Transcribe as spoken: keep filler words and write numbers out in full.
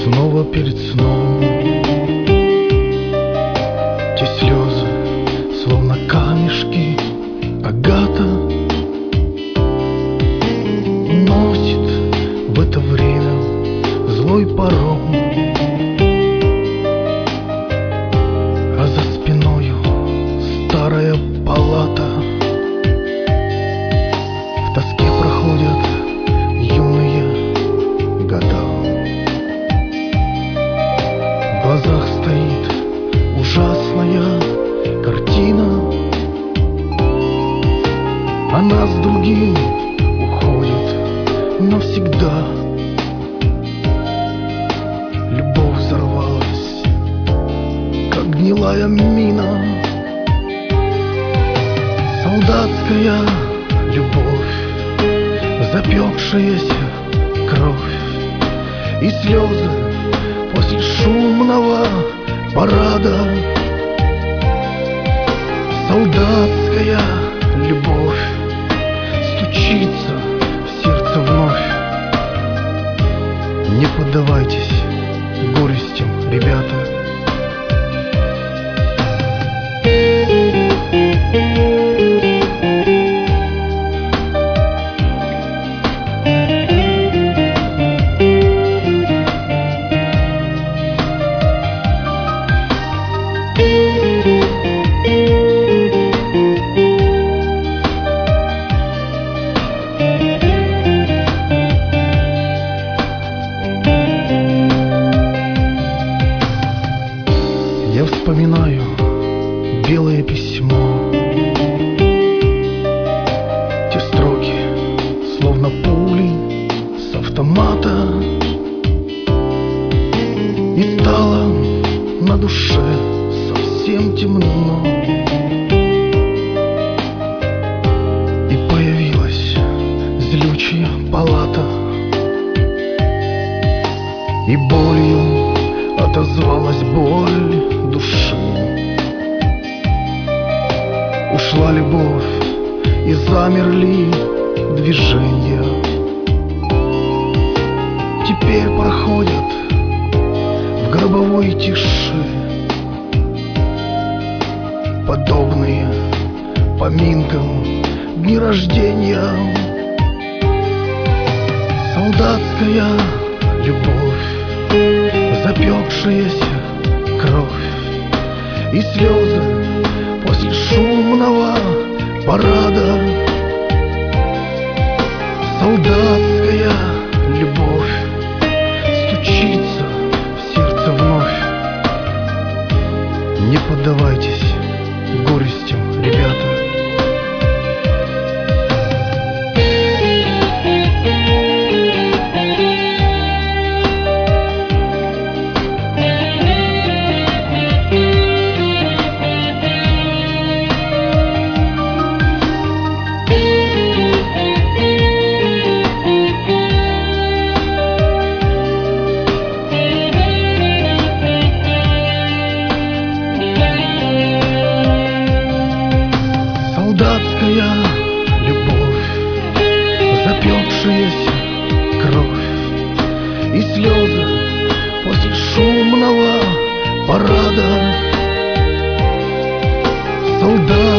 снова перед сном. Те слезы, словно камешки, Агата носит в это время злой паром, а за спиною старая палата. В тоске проходят юные года. В глазах стоит ужасная картина. Она с другим уходит навсегда. Любовь взорвалась, как гнилая мина. Солдатская любовь, запекшаяся кровь и слезы после шумного парада. Солдатская любовь стучится в сердце вновь. Не поддавайтесь горестям, ребята. Я вспоминаю белое письмо. Те строки, словно пули с автомата. И стало на душе совсем темно. И появилась злючая палата. И болью отозвалась боль души. Ушла любовь, и замерли движения. Теперь проходят в гробовой тиши, подобные поминкам дни рождения. Солдатская любовь, запекшаяся кровь и слезы после шумного парада. Солдатская любовь стучится в сердце вновь. Не поддавайтесь горестям, ребята. Солдатская любовь, запекшаяся кровь и слезы после шумного парада. Солдат